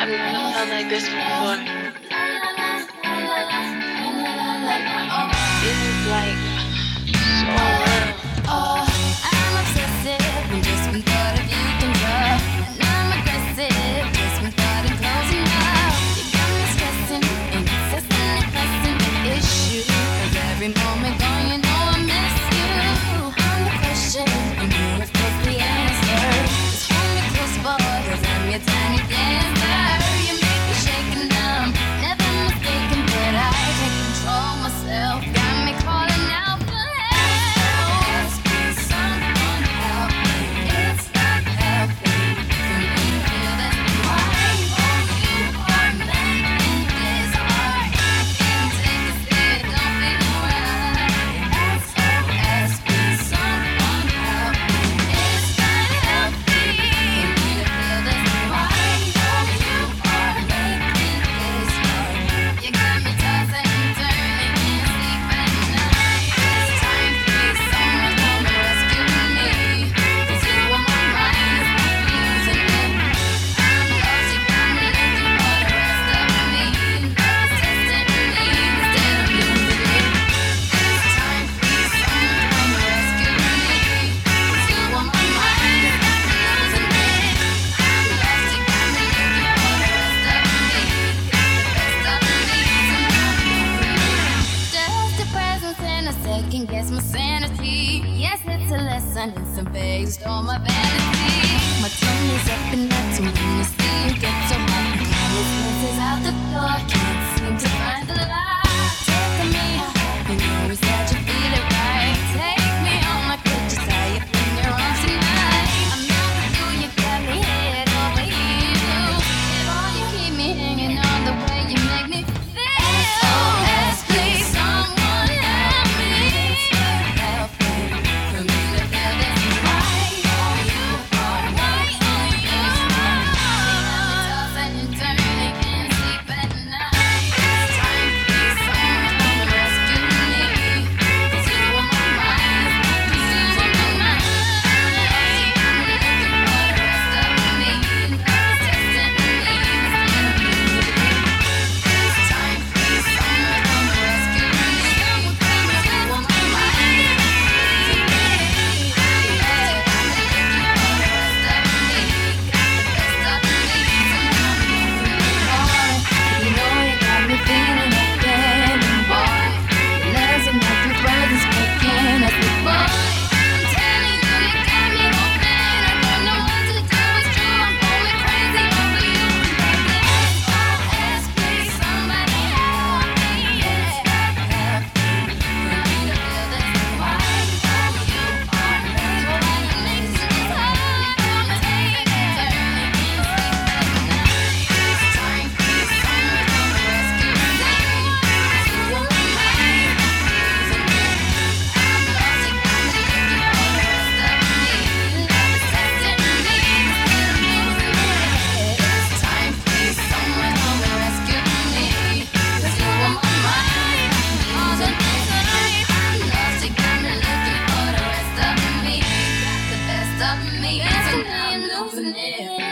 Have you ever felt like this before? This is like so real. I'm obsessive when just one thought of you comes up. And I'm aggressive just one thought of closing up. You got me stressing and incessantly pressing the issue. 'Cause every moment gone, you know I miss you. I'm the question and you're of course the answer. Just hold me close, boy, 'cause I'm your tiny dancer. You make me shake and numb, never mistaken, but I can't control myself. Got me calling out for help. Please, someone help me. It's not helping for me to feel that why you are making this hard. I can't take it still, don't feel right. SOS, please, someone help me. It's not helping for me to feel this why you are making this hard. You got me tossing and turning, can't sleep at night. It's time, please, someone come and rescue me. 'Cause you on my mind, it's confusing me. I'm lost, you got me looking for the rest of me. Love is testing me instead of using me. It's time, please, someone come and rescue me. 'Cause you on my mind, it's confusing me. I'm lost, you got me looking for the rest of me. The best of me, just the presence in a second gets my sanity. Yes, it's a lesson in some veins, stole my vanity. My tongue is up and up to when you see you get so hot. Callousness is out the door, can't seem to find the light. Take me out, you know it's that you feel it right. Take me on my pictures, tie you in your arms tonight. I'm not with you, you got me head over heels. If all you keep me hanging on the way you make me feel. SOS, please, someone help me. Help me for me to feel this. Why are you? Why are you? Tossing and turning, can't sleep at night. It's time, please, someone come and rescue me. 'Cause you on my mind, 'cause you on my mind. You got me looking for the rest of me. Love is testing me instead of using me. It's time, please, someone come and rescue me. 'Cause you on my mind. You got me looking for the rest of me. Got the best of me, you know you got me feeling again, boy. Love's enough, your presence making us the boy. I'm telling you, you got me open. I don't know what to do, it's true. I'm going crazy over you. SOS, please, somebody help me. Yeah, help me for me to feel this. Why are you on me? Why you make this hard? I'm taking it, turning, can't sleep at night. It's time, please, someone come and rescue me. 'Cause you on my mind, confusing me. I'm lost, you got me looking for the rest of me. Love is testing me instead of using me. It's time, please, someone come and rescue me. 'Cause you on my mind, confusing me. I'm lost, you got me looking for the rest of me. Got the best of me, and I'm losing it.